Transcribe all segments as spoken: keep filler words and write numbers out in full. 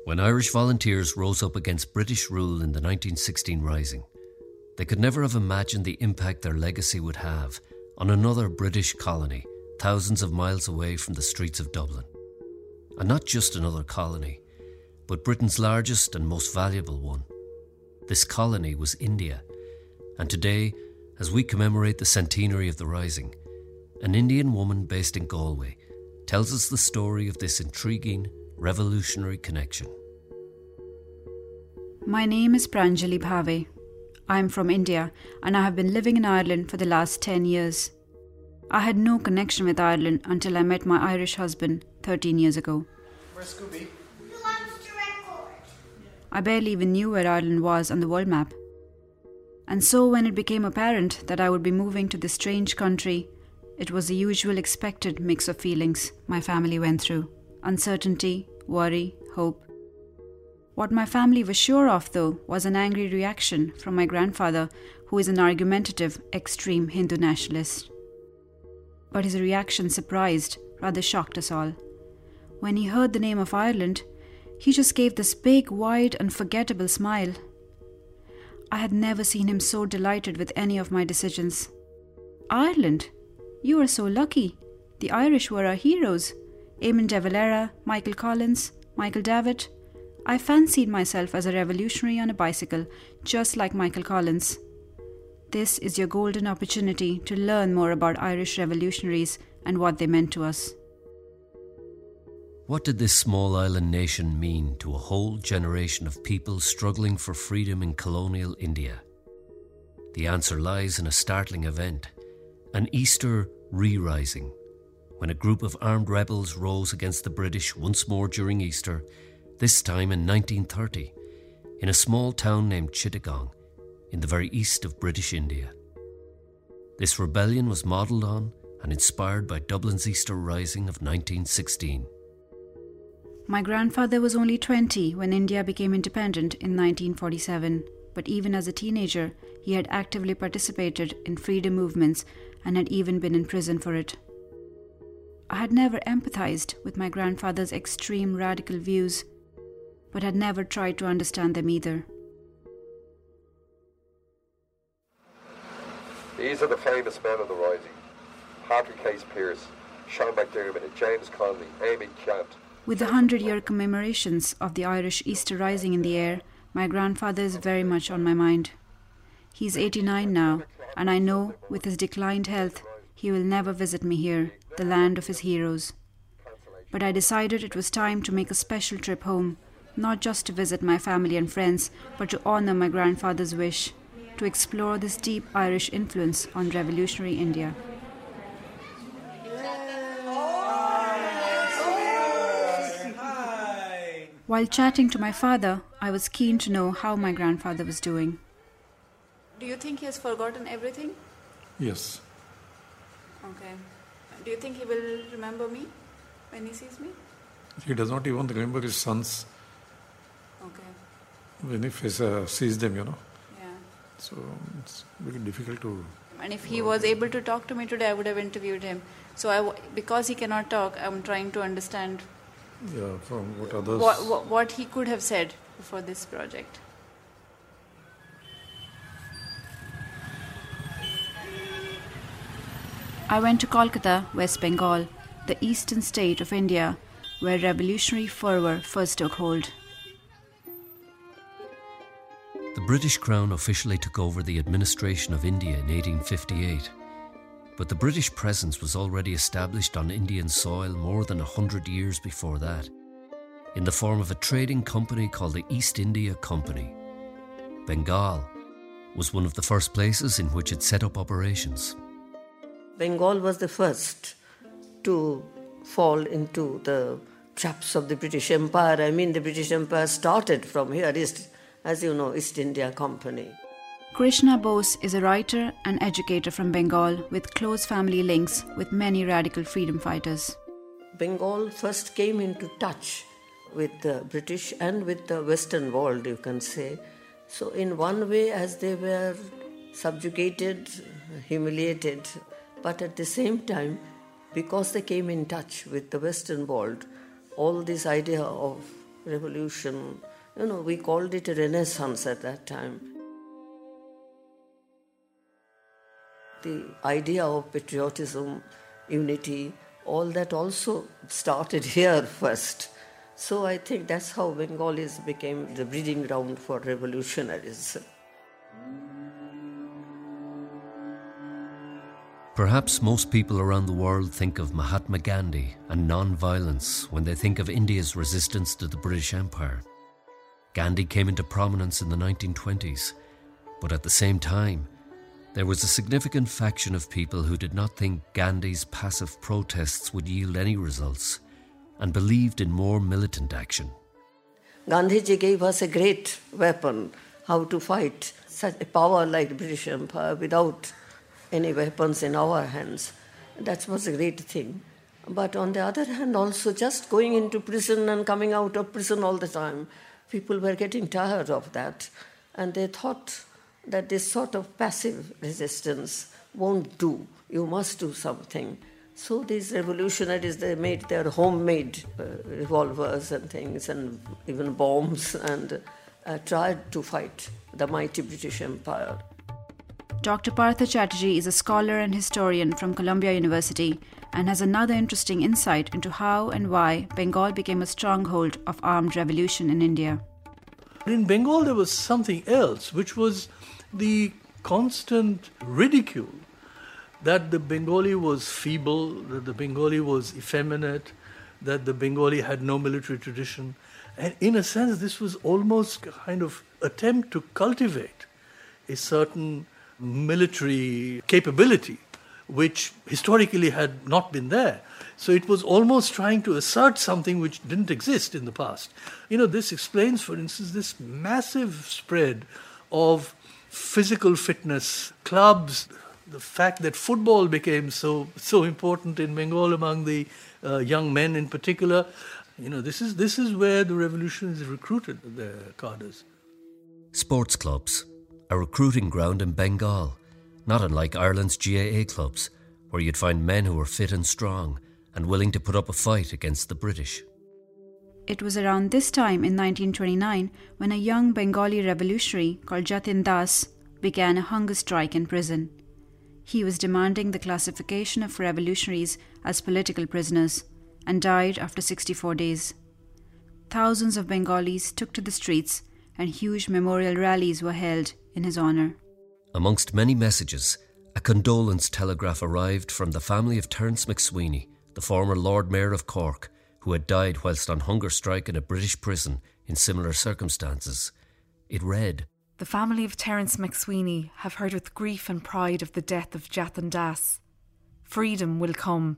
When Irish volunteers rose up against British rule in the nineteen sixteen Rising, they could never have imagined the impact their legacy would have on another British colony thousands of miles away from the streets of Dublin. And not just another colony, but Britain's largest and most valuable one. This colony was India, and today, as we commemorate the centenary of the Rising, an Indian woman based in Galway tells us the story of this intriguing, revolutionary connection. My name is Pranjali Bhave. I am from India and I have been living in Ireland for the last ten years. I had no connection with Ireland until I met my Irish husband thirteen years ago. Where's Scooby? Who wants to record? I barely even knew where Ireland was on the world map. And so when it became apparent that I would be moving to this strange country, it was the usual expected mix of feelings my family went through. Uncertainty, worry, hope. What my family was sure of, though, was an angry reaction from my grandfather, who is an argumentative, extreme Hindu nationalist. But his reaction surprised, rather shocked us all. When he heard the name of Ireland, he just gave this big, wide, unforgettable smile. I had never seen him so delighted with any of my decisions. Ireland? You are so lucky. The Irish were our heroes. Eamon de Valera, Michael Collins, Michael Davitt. I fancied myself as a revolutionary on a bicycle, just like Michael Collins. This is your golden opportunity to learn more about Irish revolutionaries and what they meant to us. What did this small island nation mean to a whole generation of people struggling for freedom in colonial India? The answer lies in a startling event, an Easter re-rising, when a group of armed rebels rose against the British once more during Easter, this time in nineteen thirty, in a small town named Chittagong, in the very east of British India. This rebellion was modelled on and inspired by Dublin's Easter Rising of nineteen sixteen. My grandfather was only twenty when India became independent in nineteen forty-seven, but even as a teenager, he had actively participated in freedom movements and had even been in prison for it. I had never empathized with my grandfather's extreme radical views, but had never tried to understand them either. These are the famous men of the Rising. Patrick Hayes Pearse, Sean McDermott, James Connolly, Amy Chant. With the hundred-year commemorations of the Irish Easter Rising in the air, my grandfather is very much on my mind. He's eighty-nine now, and I know, with his declined health, he will never visit me here, the land of his heroes. But I decided it was time to make a special trip home, not just to visit my family and friends, but to honour my grandfather's wish, to explore this deep Irish influence on revolutionary India. While chatting to my father, I was keen to know how my grandfather was doing. Do you think he has forgotten everything? Yes. Okay. Do you think he will remember me when he sees me? He does not even remember his sons. Okay. When he face, uh, sees them, you know. Yeah. So it's very difficult to... And if he was able to talk to me today, I would have interviewed him. So I w- because he cannot talk, I'm trying to understand Yeah, from what others... what, what, what he could have said for this project. I went to Kolkata, West Bengal, the eastern state of India, where revolutionary fervour first took hold. The British Crown officially took over the administration of India in eighteen fifty-eight, but the British presence was already established on Indian soil more than a hundred years before that, in the form of a trading company called the East India Company. Bengal was one of the first places in which it set up operations. Bengal was the first to fall into the traps of the British Empire. I mean, the British Empire started from here, East, as you know, East India Company. Krishna Bose is a writer and educator from Bengal with close family links with many radical freedom fighters. Bengal first came into touch with the British and with the Western world, you can say. So in one way, as they were subjugated, humiliated, but at the same time, because they came in touch with the Western world, all this idea of revolution. You know, we called it a renaissance at that time. The idea of patriotism, unity, all that also started here first. So I think that's how Bengalis became the breeding ground for revolutionaries. Perhaps most people around the world think of Mahatma Gandhi and non-violence when they think of India's resistance to the British Empire. Gandhi came into prominence in the nineteen twenties, but at the same time, there was a significant faction of people who did not think Gandhi's passive protests would yield any results and believed in more militant action. Gandhiji gave us a great weapon, how to fight such a power like the British Empire without any weapons in our hands. That was a great thing. But on the other hand, also just going into prison and coming out of prison all the time, people were getting tired of that. And they thought that this sort of passive resistance won't do. You must do something. So these revolutionaries, they made their homemade uh, revolvers and things and even bombs and uh, tried to fight the mighty British Empire. Doctor Partha Chatterjee is a scholar and historian from Columbia University and has another interesting insight into how and why Bengal became a stronghold of armed revolution in India. In Bengal, there was something else, which was the constant ridicule that the Bengali was feeble, that the Bengali was effeminate, that the Bengali had no military tradition. And in a sense, this was almost a kind of attempt to cultivate a certain military capability, which historically had not been there. So it was almost trying to assert something which didn't exist in the past. You know, this explains, for instance, this massive spread of physical fitness clubs, the fact that football became so so important in Bengal among the uh, young men in particular. You know, this is this is where the revolutionaries recruited their cadres. Sports clubs, a recruiting ground in Bengal, not unlike Ireland's G A A clubs, where you'd find men who were fit and strong and willing to put up a fight against the British. It was around this time in nineteen twenty-nine when a young Bengali revolutionary called Jatin Das began a hunger strike in prison. He was demanding the classification of revolutionaries as political prisoners and died after sixty-four days. Thousands of Bengalis took to the streets and huge memorial rallies were held in his honour. Amongst many messages, a condolence telegraph arrived from the family of Terence MacSweeney, the former Lord Mayor of Cork, who had died whilst on hunger strike in a British prison in similar circumstances. It read, "The family of Terence MacSweeney have heard with grief and pride of the death of Jatin Das. Freedom will come."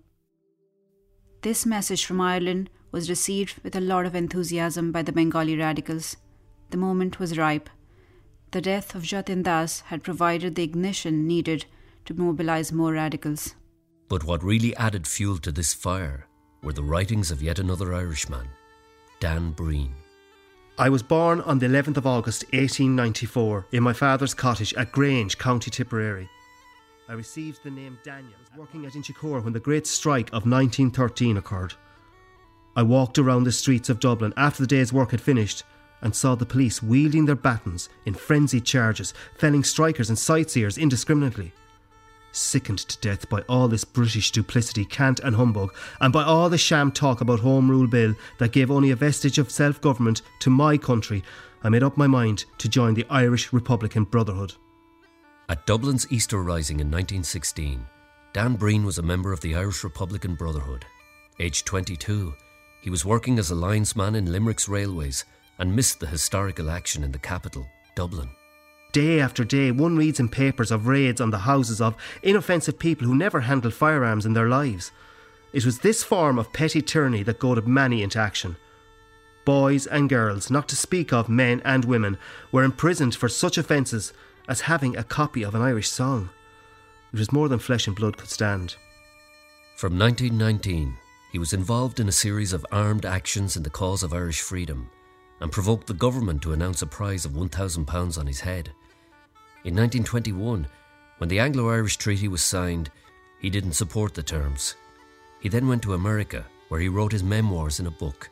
This message from Ireland was received with a lot of enthusiasm by the Bengali radicals. The moment was ripe. The death of Jatin Das had provided the ignition needed to mobilise more radicals. But what really added fuel to this fire were the writings of yet another Irishman, Dan Breen. I was born on the eleventh of August eighteen ninety-four in my father's cottage at Grange, County Tipperary. I received the name Daniel. I was working at Inchicore when the Great Strike of nineteen thirteen occurred. I walked around the streets of Dublin after the day's work had finished and saw the police wielding their batons in frenzied charges, felling strikers and sightseers indiscriminately. Sickened to death by all this British duplicity, cant and humbug, and by all the sham talk about Home Rule Bill that gave only a vestige of self-government to my country, I made up my mind to join the Irish Republican Brotherhood. At Dublin's Easter Rising in nineteen sixteen, Dan Breen was a member of the Irish Republican Brotherhood. Aged twenty-two, he was working as a linesman in Limerick's railways and missed the historical action in the capital, Dublin. Day after day, one reads in papers of raids on the houses of inoffensive people who never handled firearms in their lives. It was this form of petty tyranny that goaded many into action. Boys and girls, not to speak of men and women, were imprisoned for such offences as having a copy of an Irish song. It was more than flesh and blood could stand. From nineteen nineteen, he was involved in a series of armed actions in the cause of Irish freedom and provoked the government to announce a prize of one thousand pounds on his head. In nineteen twenty-one, when the Anglo-Irish Treaty was signed, he didn't support the terms. He then went to America, where he wrote his memoirs in a book,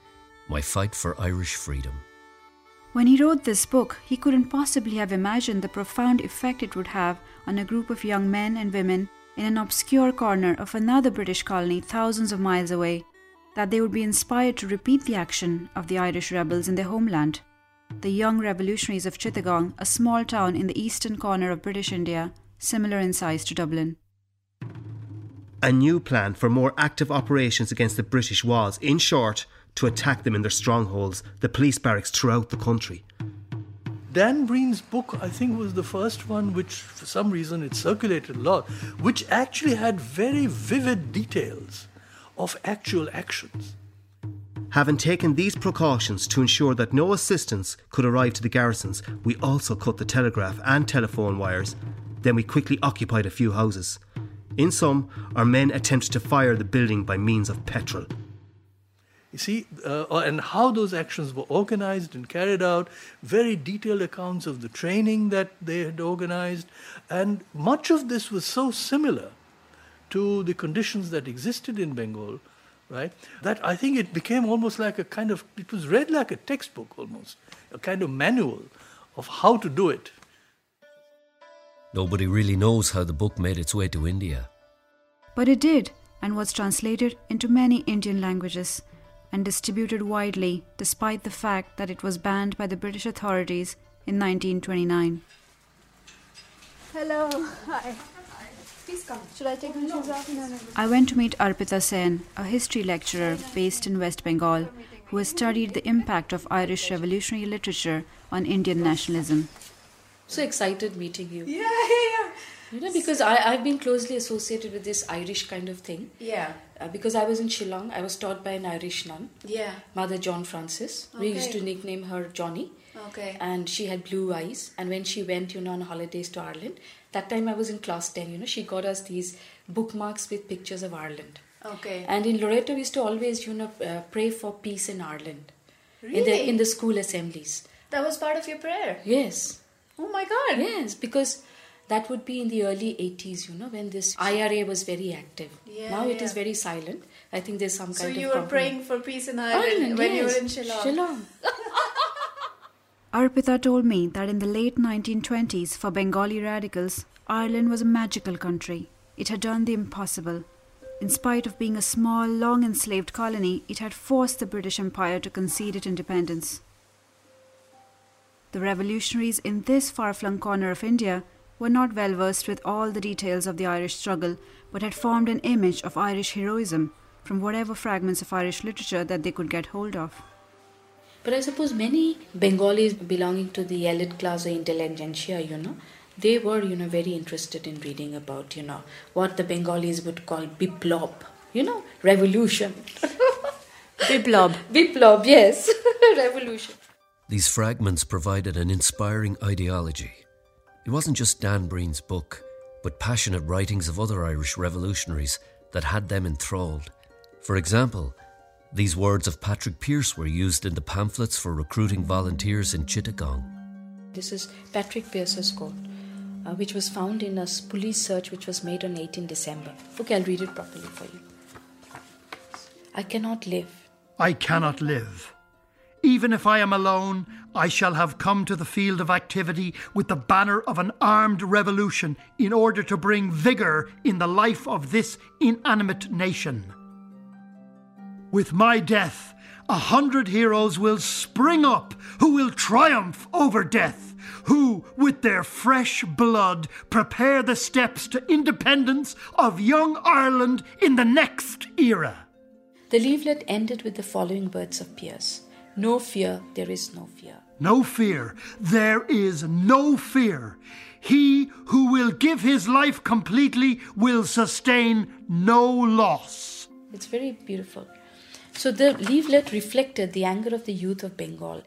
My Fight for Irish Freedom. When he wrote this book, he couldn't possibly have imagined the profound effect it would have on a group of young men and women in an obscure corner of another British colony thousands of miles away, that they would be inspired to repeat the action of the Irish rebels in their homeland. The young revolutionaries of Chittagong, a small town in the eastern corner of British India, similar in size to Dublin. A new plan for more active operations against the British was, in short, to attack them in their strongholds, the police barracks throughout the country. Dan Breen's book, I think, was the first one which, for some reason, it circulated a lot, which actually had very vivid details of actual actions. Having taken these precautions to ensure that no assistance could arrive to the garrisons, we also cut the telegraph and telephone wires. Then we quickly occupied a few houses. In some, our men attempted to fire the building by means of petrol. You see, uh, and how those actions were organized and carried out, very detailed accounts of the training that they had organized, and much of this was so similar to the conditions that existed in Bengal, right, that I think it became almost like a kind of, it was read like a textbook almost, a kind of manual of how to do it. Nobody really knows how the book made its way to India. But it did, and was translated into many Indian languages and distributed widely, despite the fact that it was banned by the British authorities in nineteen twenty-nine. Hello. Hi. Please come. Should I take my shoes off? No, no. I went to meet Arpita Sen, a history lecturer based in West Bengal, who has studied the impact of Irish revolutionary literature on Indian nationalism. So excited meeting you. Yeah, yeah, yeah. You know, because I, I've been closely associated with this Irish kind of thing. Yeah. Uh, because I was in Shillong, I was taught by an Irish nun. Yeah. Mother John Francis. Okay. We used to nickname her Johnny. Okay. And she had blue eyes. And when she went, you know, on holidays to Ireland, that time I was in class ten, you know, she got us these bookmarks with pictures of Ireland. Okay. And in Loreto, we used to always, you know, uh, pray for peace in Ireland. Really? In the, in the school assemblies. That was part of your prayer? Yes. Oh my God. Yes, because that would be in the early eighties, you know, when this I R A was very active. Yeah, now it yeah. is very silent. I think there's some so kind of... So you were compromise. praying for peace in Ireland, Ireland when yes. you were in Shillong? Shillong. Arpita told me that in the late nineteen twenties, for Bengali radicals, Ireland was a magical country. It had done the impossible. In spite of being a small, long enslaved colony, it had forced the British Empire to concede its independence. The revolutionaries in this far-flung corner of India were not well versed with all the details of the Irish struggle, but had formed an image of Irish heroism from whatever fragments of Irish literature that they could get hold of. But I suppose many Bengalis belonging to the elite class or intelligentsia, you know, they were, you know, very interested in reading about, you know, what the Bengalis would call Biplop, you know, revolution. Biplop. Biplop, yes, revolution. These fragments provided an inspiring ideology. It wasn't just Dan Breen's book, but passionate writings of other Irish revolutionaries that had them enthralled. For example, these words of Patrick Pearse were used in the pamphlets for recruiting volunteers in Chittagong. This is Patrick Pearse's quote, uh, which was found in a police search which was made on eighteenth December. Okay, I'll read it properly for you. I cannot live. I cannot live. Even if I am alone, I shall have come to the field of activity with the banner of an armed revolution in order to bring vigour in the life of this inanimate nation. With my death, a hundred heroes will spring up who will triumph over death, who, with their fresh blood, prepare the steps to independence of young Ireland in the next era. The leaflet ended with the following words of Pearse. No fear, there is no fear. No fear, there is no fear. He who will give his life completely will sustain no loss. It's very beautiful. So the leaflet reflected the anger of the youth of Bengal.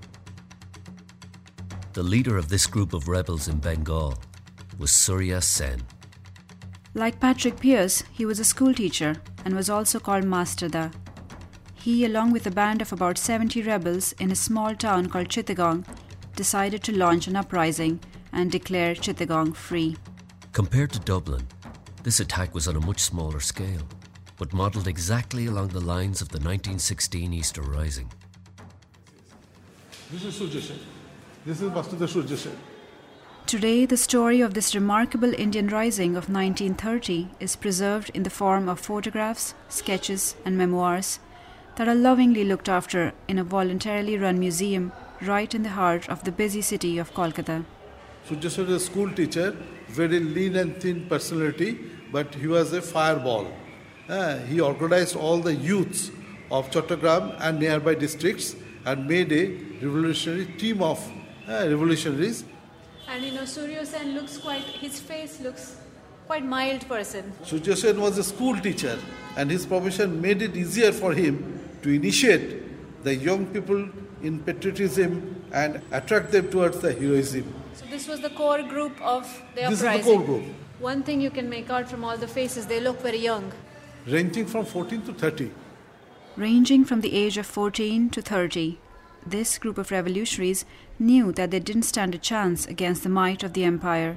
The leader of this group of rebels in Bengal was Surya Sen. Like Patrick Pearse, he was a schoolteacher and was also called Masterda. He, along with a band of about seventy rebels in a small town called Chittagong, decided to launch an uprising and declare Chittagong free. Compared to Dublin, this attack was on a much smaller scale, but modelled exactly along the lines of the nineteen sixteen Easter Rising. This is Surya Sen. This is Master Surya Sen. Today, the story of this remarkable Indian rising of nineteen thirty is preserved in the form of photographs, sketches, and memoirs that are lovingly looked after in a voluntarily run museum right in the heart of the busy city of Kolkata. Surya Sen was a school teacher, very lean and thin personality, but he was a fireball. Uh, he organized all the youths of Chattogram and nearby districts and made a revolutionary team of uh, revolutionaries. And you know, Surya Sen looks quite, his face looks quite mild person. Surya Sen was a school teacher, and his profession made it easier for him to initiate the young people in patriotism and attract them towards the heroism. So this was the core group of the This uprising. is the core group. One thing you can make out from all the faces, they look very young. Ranging from fourteen to thirty. Ranging from the age of fourteen to thirty, this group of revolutionaries knew that they didn't stand a chance against the might of the empire.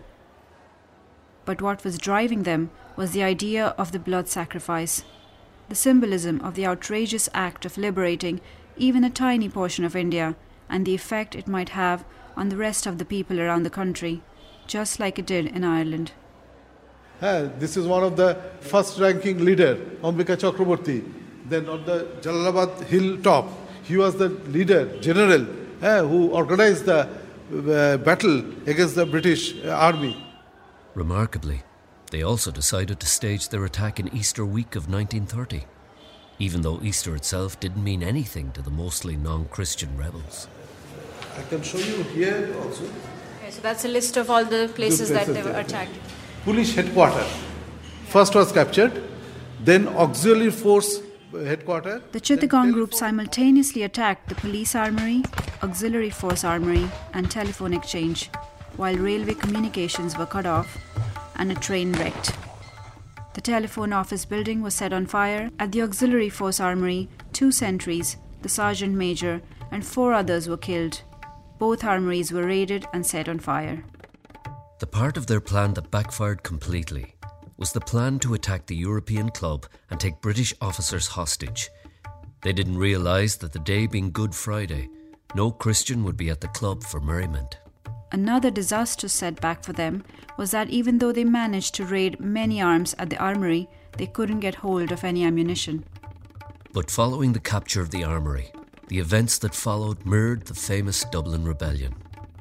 But what was driving them was the idea of the blood sacrifice, the symbolism of the outrageous act of liberating even a tiny portion of India and the effect it might have on the rest of the people around the country, just like it did in Ireland. Uh, this is one of the first ranking leader, Ambika Chakraborty. Then on the Jalalabad hilltop, he was the leader, general, uh, who organized the uh, battle against the British army. Remarkably, they also decided to stage their attack in Easter week of nineteen thirty, even though Easter itself didn't mean anything to the mostly non-Christian rebels. I can show you here also. Okay, so that's a list of all the places, The that places they were there. attacked. Police headquarters. First was captured, then auxiliary force headquarters. The Chittagong group simultaneously attacked the police armory, auxiliary force armory, and telephone exchange, while railway communications were cut off and a train wrecked. The telephone office building was set on fire. At the auxiliary force armory, two sentries, the sergeant major, and four others were killed. Both armories were raided and set on fire. The part of their plan that backfired completely was the plan to attack the European club and take British officers hostage. They didn't realise that the day being Good Friday, no Christian would be at the club for merriment. Another disastrous setback for them was that even though they managed to raid many arms at the armory, they couldn't get hold of any ammunition. But following the capture of the armory, the events that followed mirrored the famous Dublin Rebellion.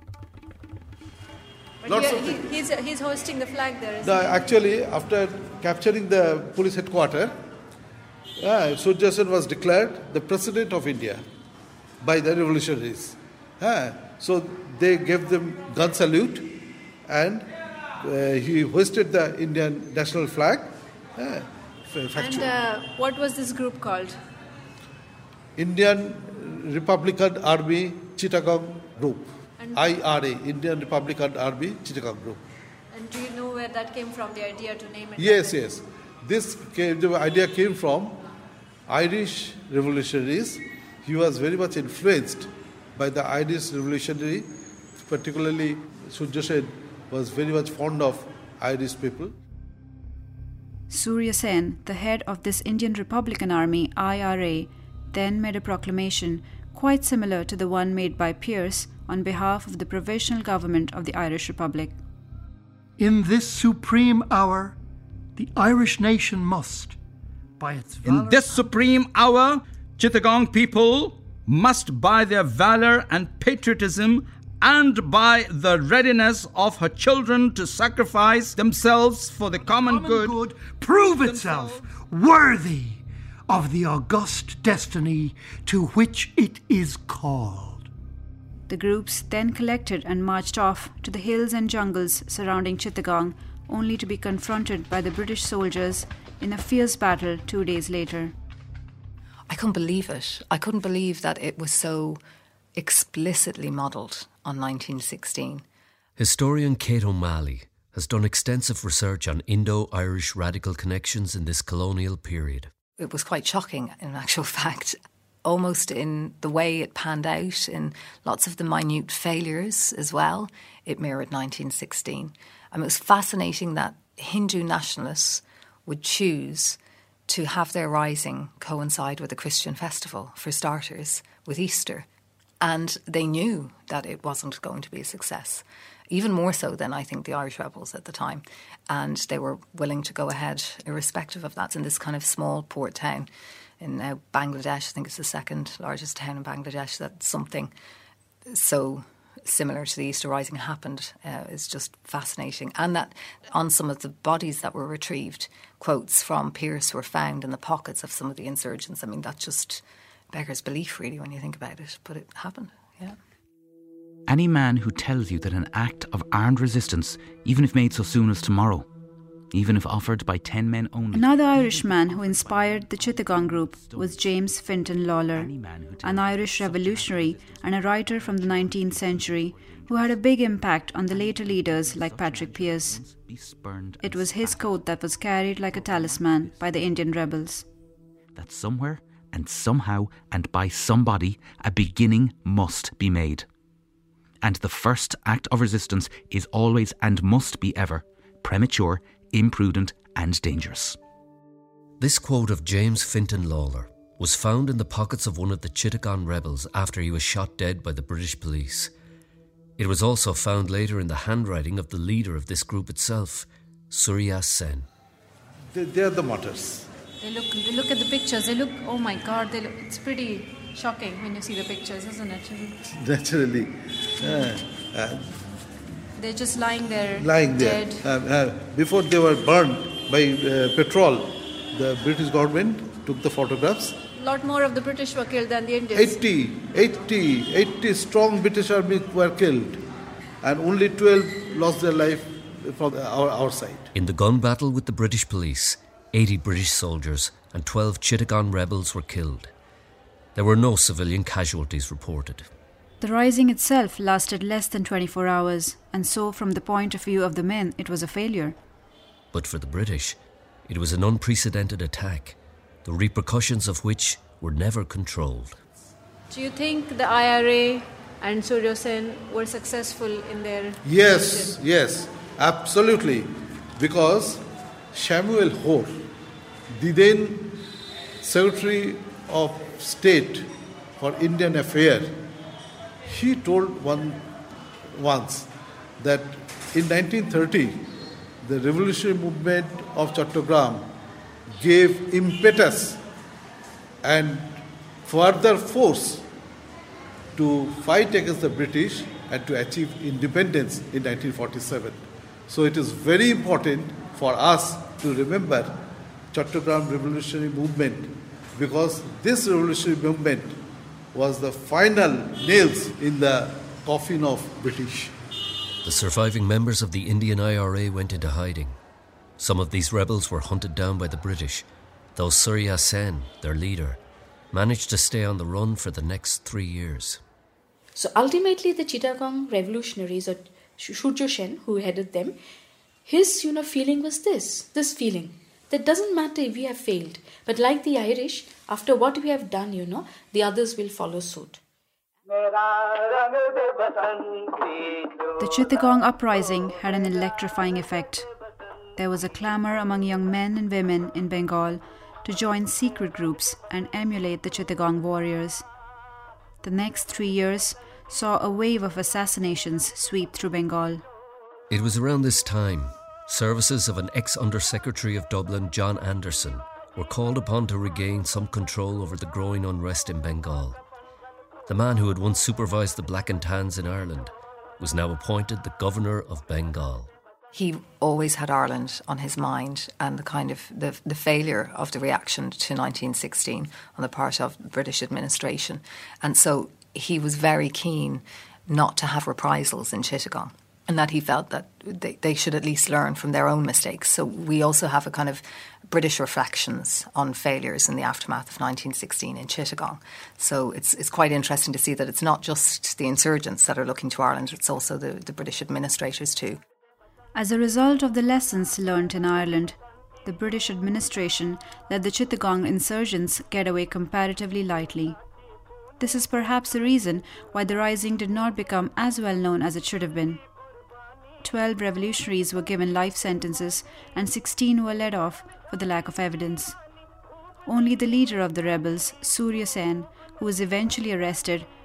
But he, he, he's, he's hosting the flag there, isn't The, he? actually, after capturing the police headquarters, uh, Surya Sen was declared the President of India by the revolutionaries. Uh, so they gave them gun salute, and uh, he hoisted the Indian national flag. Uh, And uh, what was this group called? Indian Republican Army Chittagong Group. And- I R A, Indian Republican Army Chittagong Group. And do you know where that came from, the idea to name it? Yes, yes. This came, the idea came from Irish revolutionaries. He was very much influenced by the Irish revolutionary, particularly Surya Sen was very much fond of Irish people. Surya Sen, the head of this Indian Republican Army, I R A, then made a proclamation quite similar to the one made by Pearse on behalf of the Provisional Government of the Irish Republic. In this supreme hour, the Irish nation must, by its valor... In this supreme hour, Chittagong people must, by their valor and patriotism, and by the readiness of her children to sacrifice themselves for the common, common good, good, prove itself worthy of the august destiny to which it is called. The groups then collected and marched off to the hills and jungles surrounding Chittagong, only to be confronted by the British soldiers in a fierce battle two days later. I couldn't believe it. I couldn't believe that it was so explicitly modelled on nineteen sixteen. Historian Kate O'Malley has done extensive research on Indo-Irish radical connections in this colonial period. It was quite shocking, in actual fact, almost in the way it panned out, in lots of the minute failures as well. It mirrored nineteen sixteen. And it was fascinating that Hindu nationalists would choose to have their rising coincide with a Christian festival, for starters, with Easter. And they knew that it wasn't going to be a success, even more so than I think the Irish rebels at the time. And they were willing to go ahead irrespective of that. It's in this kind of small port town in uh, Bangladesh. I think it's the second largest town in Bangladesh, that something so similar to the Easter Rising happened uh, is just fascinating. And that on some of the bodies that were retrieved, quotes from Pearse were found in the pockets of some of the insurgents. I mean, that just beggars belief, really, when you think about it. But it happened, yeah. Any man who tells you that an act of armed resistance, even if made so soon as tomorrow, even if offered by ten men only... Another Irishman who inspired the Chittagong group was James Fintan Lawler, an Irish revolutionary and a writer from the nineteenth century who had a big impact on the later leaders like Patrick Pearse. It was his coat that was carried like a talisman by the Indian rebels. That somewhere and somehow and by somebody a beginning must be made. And the first act of resistance is always and must be ever premature, imprudent and dangerous. This quote of James Fintan Lawler was found in the pockets of one of the Chittagong rebels after he was shot dead by the British police. It was also found later in the handwriting of the leader of this group itself, Surya Sen. They, they are the martyrs. They look, they look at the pictures, they look, oh my God, they look, it's pretty shocking when you see the pictures, isn't it? Naturally. Uh, uh, They're just lying there, lying there. dead. Uh, uh, before they were burned by uh, petrol, the British government took the photographs. A lot more of the British were killed than the Indians. eighty, eighty, eighty strong British army were killed, and only twelve lost their life from our, our side. In the gun battle with the British police, eighty British soldiers and twelve Chittagong rebels were killed. There were no civilian casualties reported. The rising itself lasted less than twenty-four hours, and so from the point of view of the men, it was a failure. But for the British, it was an unprecedented attack, the repercussions of which were never controlled. Do you think the I R A and Surya Sen were successful in their Yes, mission? yes, absolutely. Because Samuel Hoare, the then Secretary of State for Indian Affairs, he told one once that in nineteen thirty, the revolutionary movement of Chattogram gave impetus and further force to fight against the British and to achieve independence in nineteen forty-seven. So it is very important for us to remember Chattogram revolutionary movement, because this revolutionary movement was the final nails in the coffin of British. The surviving members of the Indian I R A went into hiding. Some of these rebels were hunted down by the British, though Surya Sen, their leader, managed to stay on the run for the next three years. So ultimately the Chittagong revolutionaries, or Surya Sen, who headed them, his, you know, feeling was this, this feeling. That doesn't matter if we have failed, but like the Irish, after what we have done, you know, the others will follow suit. The Chittagong uprising had an electrifying effect. There was a clamour among young men and women in Bengal to join secret groups and emulate the Chittagong warriors. The next three years saw a wave of assassinations sweep through Bengal. It was around this time services of an ex-Undersecretary of Dublin, John Anderson, were called upon to regain some control over the growing unrest in Bengal. The man who had once supervised the Black and Tans in Ireland was now appointed the Governor of Bengal. He always had Ireland on his mind, and the kind of the, the failure of the reaction to nineteen sixteen on the part of the British administration. And so he was very keen not to have reprisals in Chittagong, and that he felt that they, they should at least learn from their own mistakes. So we also have a kind of British reflections on failures in the aftermath of nineteen sixteen in Chittagong. So it's it's quite interesting to see that it's not just the insurgents that are looking to Ireland, it's also the, the British administrators too. As a result of the lessons learnt in Ireland, the British administration let the Chittagong insurgents get away comparatively lightly. This is perhaps the reason why the rising did not become as well known as it should have been. Twelve revolutionaries were given life sentences and sixteen were let off for the lack of evidence. Only the leader of the rebels, Surya Sen, who was eventually arrested,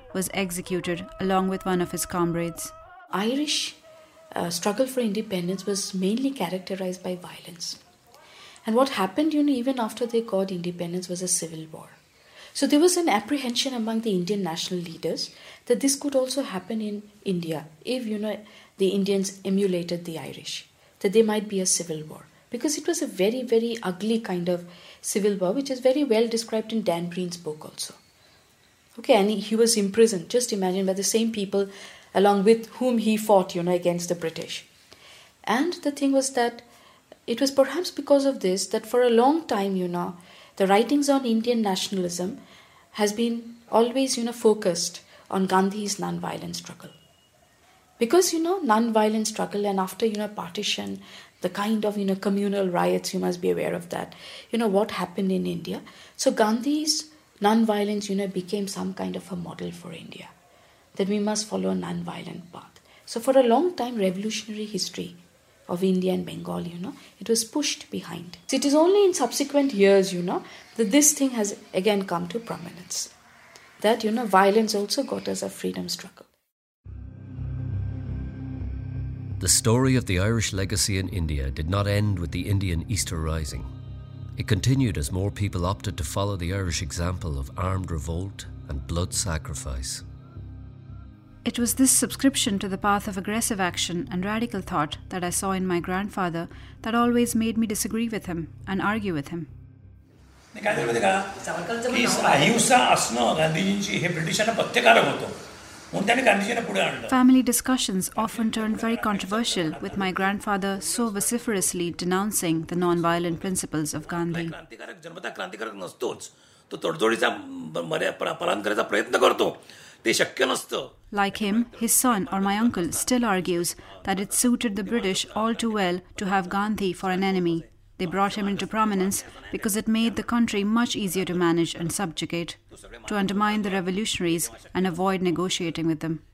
was executed along with one of his comrades. Irish uh, struggle for independence was mainly characterized by violence. And what happened, you know, even after they got independence was a civil war. So there was an apprehension among the Indian national leaders that this could also happen in India if, you know, the Indians emulated the Irish, that there might be a civil war. Because it was a very, very ugly kind of civil war, which is very well described in Dan Breen's book also. Okay, and he, he was imprisoned, just imagine, by the same people along with whom he fought, you know, against the British. And the thing was that it was perhaps because of this that for a long time, you know, the writings on Indian nationalism has been always, you know, focused on Gandhi's non-violent struggle. Because, you know, non-violent struggle, and after, you know, partition, the kind of, you know, communal riots, you must be aware of that, you know, what happened in India. So Gandhi's non-violence, you know, became some kind of a model for India, that we must follow a non-violent path. So for a long time, revolutionary history of India and Bengal, you know, it was pushed behind. It is only in subsequent years, you know, that this thing has again come to prominence. That, you know, violence also got us a freedom struggle. The story of the Irish legacy in India did not end with the Indian Easter Rising. It continued as more people opted to follow the Irish example of armed revolt and blood sacrifice. It was this subscription to the path of aggressive action and radical thought that I saw in my grandfather that always made me disagree with him and argue with him. Family discussions often turned very controversial, with my grandfather so vociferously denouncing the non-violent principles of Gandhi. Like him, his son or my uncle still argues that it suited the British all too well to have Gandhi for an enemy. They brought him into prominence because it made the country much easier to manage and subjugate, to undermine the revolutionaries and avoid negotiating with them.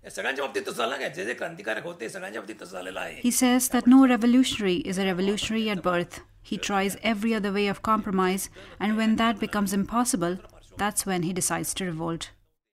He says that no revolutionary is a revolutionary at birth. He tries every other way of compromise, and when that becomes impossible, that's when he decides to revolt.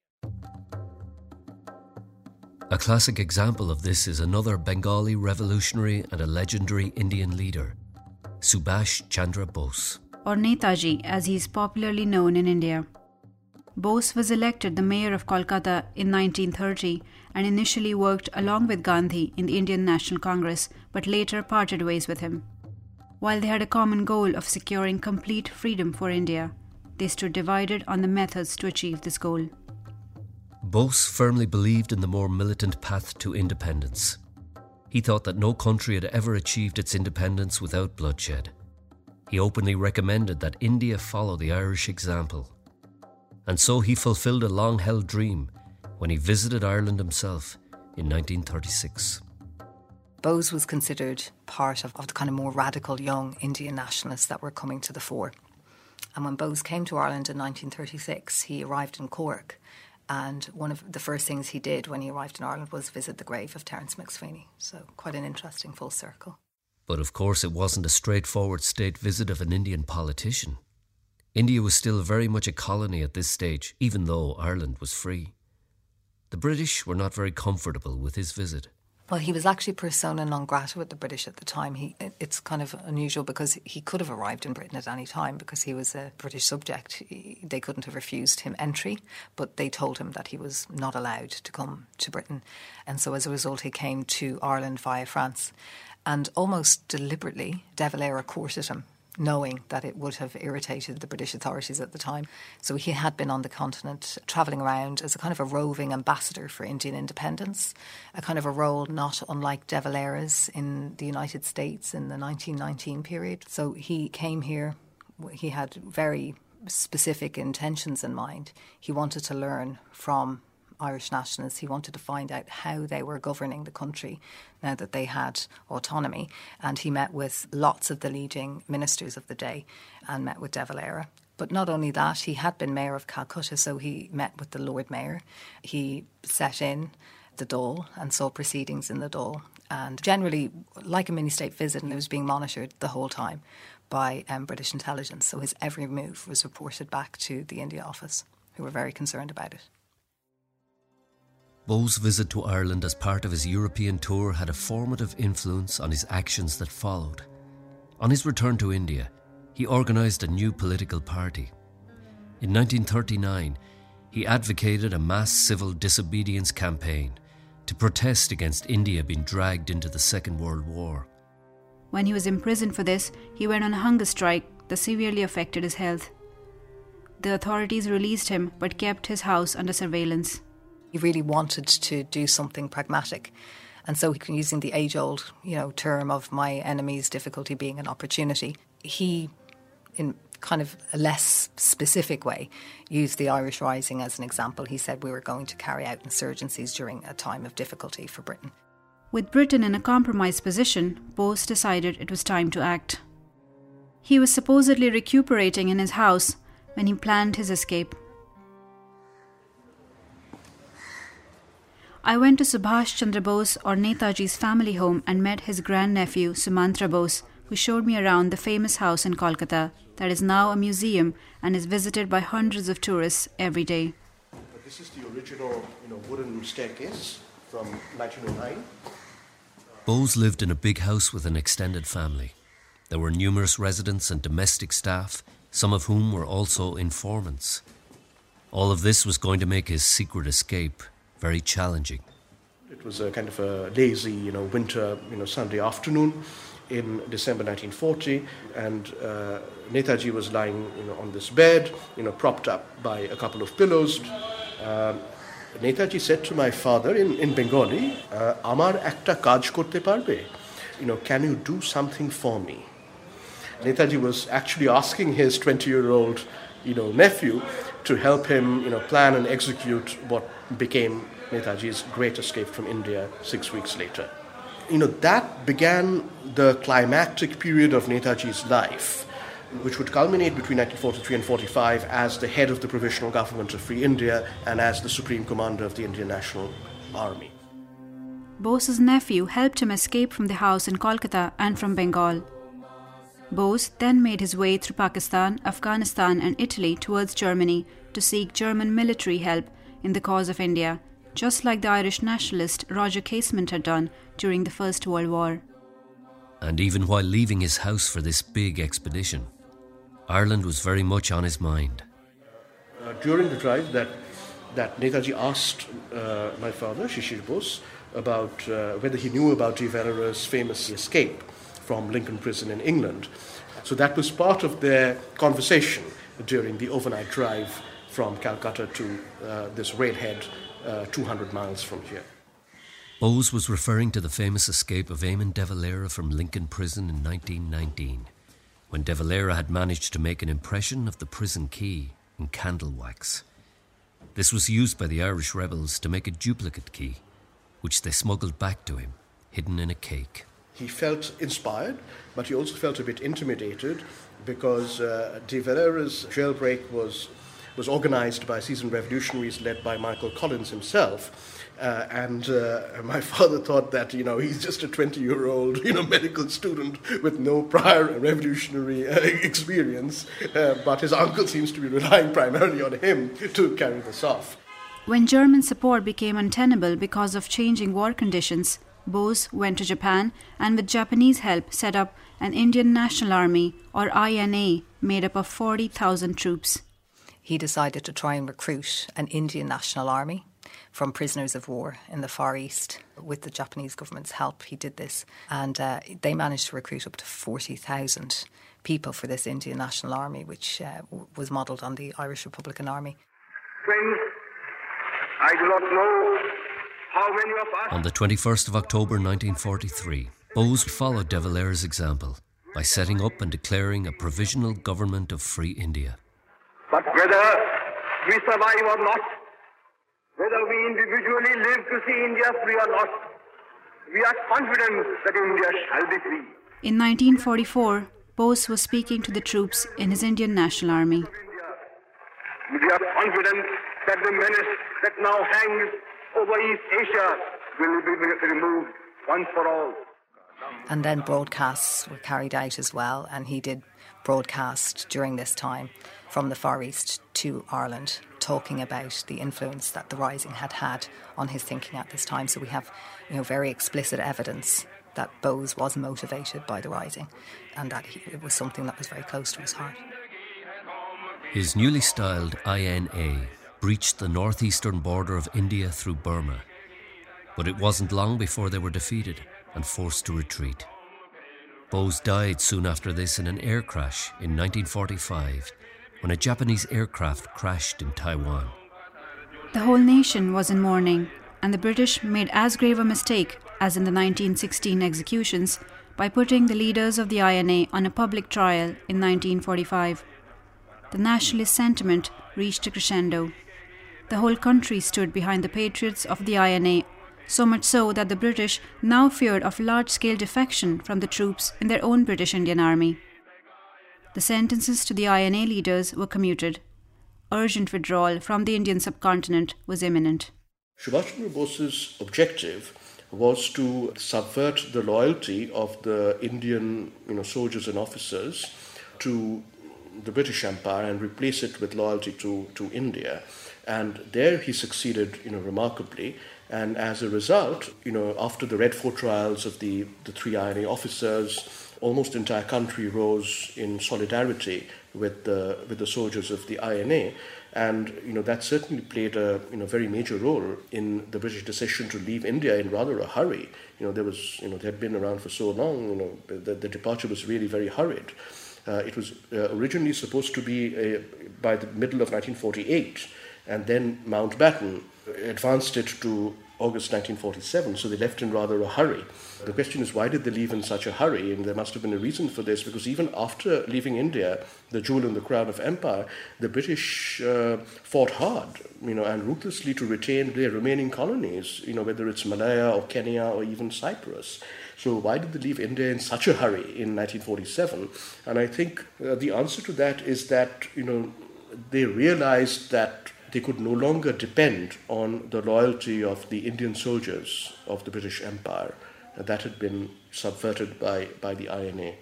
A classic example of this is another Bengali revolutionary and a legendary Indian leader, Subhash Chandra Bose. Or Netaji, as he is popularly known in India. Bose was elected the mayor of Kolkata in nineteen thirty and initially worked along with Gandhi in the Indian National Congress, but later parted ways with him. While they had a common goal of securing complete freedom for India, they stood divided on the methods to achieve this goal. Bose firmly believed in the more militant path to independence. He thought that no country had ever achieved its independence without bloodshed. He openly recommended that India follow the Irish example. And so he fulfilled a long-held dream when he visited Ireland himself in nineteen thirty-six. Bose was considered part of, of the kind of more radical young Indian nationalists that were coming to the fore. And when Bose came to Ireland in nineteen thirty-six, he arrived in Cork. And one of the first things he did when he arrived in Ireland was visit the grave of Terence MacSwiney. So quite an interesting full circle. But of course it wasn't a straightforward state visit of an Indian politician. India was still very much a colony at this stage, even though Ireland was free. The British were not very comfortable with his visit. Well, he was actually persona non grata with the British at the time. He, it's kind of unusual because he could have arrived in Britain at any time because he was a British subject. He, they couldn't have refused him entry, but they told him that he was not allowed to come to Britain. And so as a result, he came to Ireland via France. And almost deliberately, De Valera courted him, knowing that it would have irritated the British authorities at the time. So he had been on the continent, travelling around as a kind of a roving ambassador for Indian independence, a kind of a role not unlike De Valera's in the United States in the nineteen nineteen period. So he came here, he had very specific intentions in mind. He wanted to learn from Irish nationalists. He wanted to find out how they were governing the country now that they had autonomy. And he met with lots of the leading ministers of the day and met with De Valera. But not only that, he had been mayor of Calcutta, so he met with the Lord Mayor. He set in the Dáil and saw proceedings in the Dáil. And generally, like a mini-state visit, and it was being monitored the whole time by um, British intelligence. So his every move was reported back to the India office, who were very concerned about it. Bowe's visit to Ireland as part of his European tour had a formative influence on his actions that followed. On his return to India, he organised a new political party. In nineteen thirty-nine, he advocated a mass civil disobedience campaign to protest against India being dragged into the Second World War. When he was imprisoned for this, he went on a hunger strike that severely affected his health. The authorities released him but kept his house under surveillance. He really wanted to do something pragmatic. And so, using the age-old, you know, term of my enemy's difficulty being an opportunity, he, in kind of a less specific way, used the Irish Rising as an example. He said we were going to carry out insurgencies during a time of difficulty for Britain. With Britain in a compromised position, Bose decided it was time to act. He was supposedly recuperating in his house when he planned his escape. I went to Subhash Chandra Bose or Netaji's family home and met his grandnephew Sumantra Bose, who showed me around the famous house in Kolkata that is now a museum and is visited by hundreds of tourists every day. This is the original, you know, wooden staircase from nineteen oh nine. Bose lived in a big house with an extended family. There were numerous residents and domestic staff, some of whom were also informants. All of this was going to make his secret escape very challenging. It was a kind of a lazy, you know, winter, you know, Sunday afternoon in December nineteen forty, and uh, Netaji was lying, you know, on this bed, you know, propped up by a couple of pillows. Uh, Netaji said to my father in, in Bengali, "Amar ekta kaj korte parbe? You know, can you do something for me?" Netaji was actually asking his twenty-year-old, you know, nephew to help him, you know, plan and execute what became Netaji's great escape from India six weeks later. You know, that began the climactic period of Netaji's life, which would culminate between nineteen forty-three and forty-five as the head of the Provisional Government of Free India and as the Supreme Commander of the Indian National Army. Bose's nephew helped him escape from the house in Kolkata and from Bengal. Bose then made his way through Pakistan, Afghanistan and Italy towards Germany to seek German military help in the cause of India, just like the Irish nationalist Roger Casement had done during the First World War. And even while leaving his house for this big expedition, Ireland was very much on his mind. Uh, during the drive, that, that Netaji asked uh, my father, Shishir Bose, about uh, whether he knew about de Valera's famous escape from Lincoln Prison in England. So that was part of their conversation during the overnight drive from Calcutta to uh, this railhead uh, two hundred miles from here. Bose was referring to the famous escape of Eamon de Valera from Lincoln Prison in nineteen nineteen, when de Valera had managed to make an impression of the prison key in candle wax. This was used by the Irish rebels to make a duplicate key, which they smuggled back to him, hidden in a cake. He felt inspired, but he also felt a bit intimidated because uh, de Valera's jailbreak was was organised by seasoned revolutionaries led by Michael Collins himself. Uh, and uh, my father thought that, you know, he's just a twenty-year-old, you know, medical student with no prior revolutionary uh, experience, uh, but his uncle seems to be relying primarily on him to carry this off. When German support became untenable because of changing war conditions, Bose went to Japan and with Japanese help set up an Indian National Army, or I N A, made up of forty thousand troops. He decided to try and recruit an Indian National Army from prisoners of war in the Far East. With the Japanese government's help, he did this. And uh, they managed to recruit up to forty thousand people for this Indian National Army, which uh, w- was modelled on the Irish Republican Army. Friends, I do not know how many of us... On the twenty-first of October nineteen forty-three, Bose followed de Valera's example by setting up and declaring a provisional government of free India. But whether we survive or not, whether we individually live to see India free or not, we are confident that India shall be free. In nineteen forty-four, Bose was speaking to the troops in his Indian National Army. We are confident that the menace that now hangs over East Asia will be removed once for all. And then broadcasts were carried out as well, and he did broadcast during this time from the Far East to Ireland talking about the influence that the Rising had had on his thinking at this time. So we have, you know, very explicit evidence that Bose was motivated by the Rising and that he, it was something that was very close to his heart. His newly styled I N A breached the northeastern border of India through Burma, but it wasn't long before they were defeated and forced to retreat. Bose died soon after this in an air crash in nineteen forty-five when a Japanese aircraft crashed in Taiwan. The whole nation was in mourning, and the British made as grave a mistake as in the nineteen sixteen executions by putting the leaders of the I N A on a public trial in nineteen forty-five. The nationalist sentiment reached a crescendo. The whole country stood behind the patriots of the I N A, so much so that the British now feared of large-scale defection from the troops in their own British Indian Army. The sentences to the I N A leaders were commuted. Urgent withdrawal from the Indian subcontinent was imminent. Subhash Chandra Bose's objective was to subvert the loyalty of the Indian, you know, soldiers and officers to the British Empire and replace it with loyalty to, to India. And there he succeeded, you know, remarkably. And as a result, you know, after the Red Fort trials of the, the three I N A officers, almost the entire country rose in solidarity with the with the soldiers of the I N A. And, you know, that certainly played a, you know, very major role in the British decision to leave India in rather a hurry. You know, there was, you know, they had been around for so long, you know, the, the departure was really very hurried. Uh, it was uh, originally supposed to be uh, by the middle of nineteen forty-eight, and then Mountbatten advanced it to August nineteen forty-seven, so they left in rather a hurry. The question is, why did they leave in such a hurry? And there must have been a reason for this, because even after leaving India, the jewel in the crown of empire, the British uh, fought hard, you know, and ruthlessly to retain their remaining colonies, you know, whether it's Malaya or Kenya or even Cyprus. So why did they leave India in such a hurry in nineteen forty-seven? And I think uh, the answer to that is that, you know, they realized that they could no longer depend on the loyalty of the Indian soldiers of the British Empire. And that had been subverted by, by the I N A.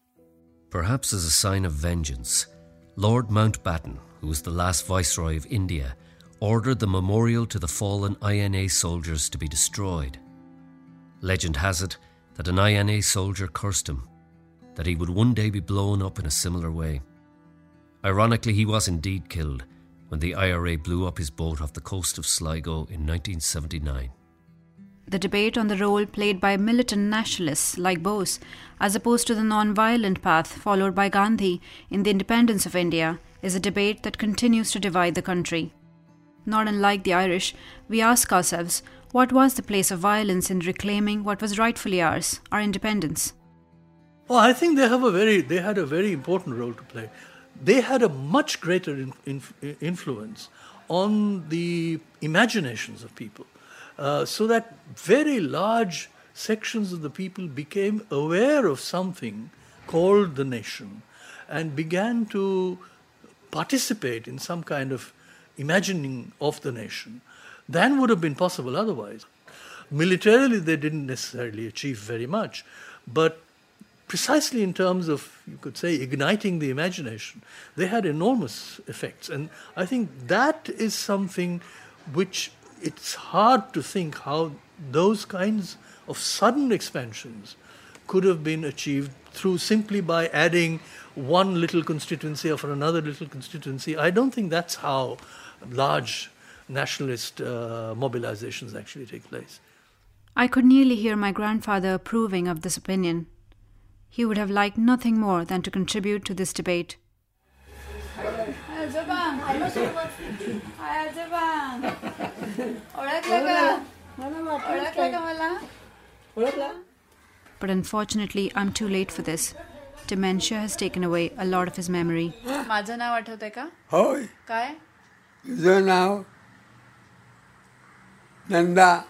Perhaps as a sign of vengeance, Lord Mountbatten, who was the last Viceroy of India, ordered the memorial to the fallen I N A soldiers to be destroyed. Legend has it that an I N A soldier cursed him, that he would one day be blown up in a similar way. Ironically, he was indeed killed when the I R A blew up his boat off the coast of Sligo in nineteen seventy-nine. The debate on the role played by militant nationalists like Bose, as opposed to the non-violent path followed by Gandhi in the independence of India, is a debate that continues to divide the country. Not unlike the Irish, we ask ourselves, what was the place of violence in reclaiming what was rightfully ours, our independence? Well, I think they have a very, they had a very important role to play. They had a much greater in, in, influence on the imaginations of people, uh, so that very large sections of the people became aware of something called the nation and began to participate in some kind of imagining of the nation than would have been possible otherwise. Militarily, they didn't necessarily achieve very much, but precisely in terms of, you could say, igniting the imagination, they had enormous effects. And I think that is something which it's hard to think how those kinds of sudden expansions could have been achieved through simply by adding one little constituency or another little constituency. I don't think that's how large nationalist uh, mobilizations actually take place. I could nearly hear my grandfather approving of this opinion. He would have liked nothing more than to contribute to this debate. But unfortunately, I'm too late for this. Dementia has taken away a lot of his memory. माझं नाव आठवतंय का? होय. काय? तुझं नाव Nanda.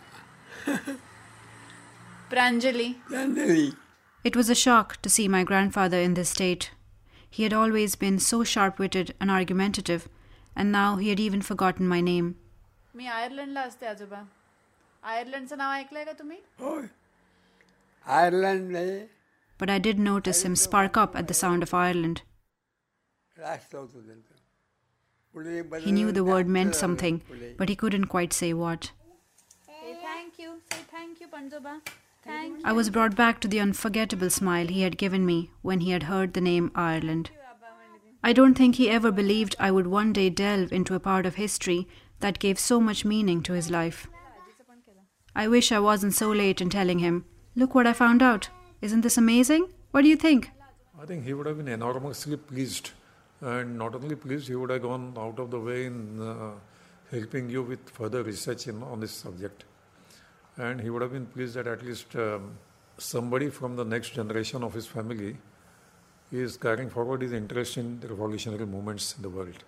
Pranjali. Pranjali. It was a shock to see my grandfather in this state. He had always been so sharp-witted and argumentative, and now he had even forgotten my name. मी आयर्लंडला असते आजोबा. आयर्लंडचं नाव ऐकलंय का तुम्ही? होय. आयर्लंड नाही. But I did notice him spark up at the sound of Ireland. He knew the word meant something, but he couldn't quite say what. Say thank you. Say thank you, Panjoba. Thank you. I was brought back to the unforgettable smile he had given me when he had heard the name Ireland. I don't think he ever believed I would one day delve into a part of history that gave so much meaning to his life. I wish I wasn't so late in telling him, "Look what I found out. Isn't this amazing? What do you think?" I think he would have been enormously pleased. And not only pleased, he would have gone out of the way in uh, helping you with further research in, on this subject. And he would have been pleased that at least um, somebody from the next generation of his family is carrying forward his interest in the revolutionary movements in the world.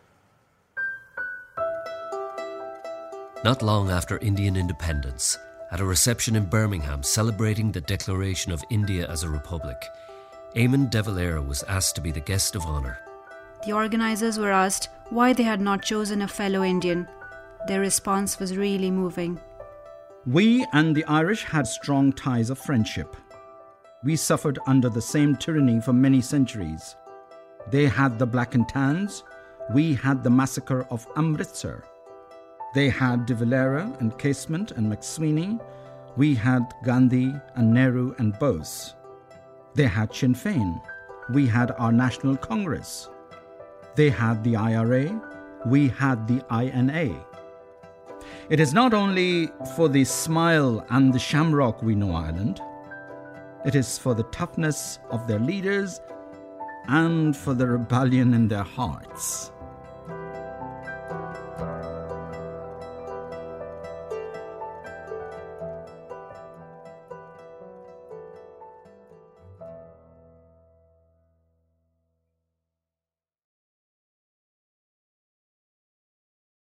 Not long after Indian independence, at a reception in Birmingham celebrating the declaration of India as a republic, Eamon de Valera was asked to be the guest of honour. The organisers were asked why they had not chosen a fellow Indian. Their response was really moving. We and the Irish had strong ties of friendship. We suffered under the same tyranny for many centuries. They had the Black and Tans, we had the massacre of Amritsar. They had de Valera and Casement and McSweeney, we had Gandhi and Nehru and Bose. They had Sinn Féin, we had our National Congress. They had the I R A, we had the I N A. It is not only for the smile and the shamrock we know Ireland, it is for the toughness of their leaders and for the rebellion in their hearts.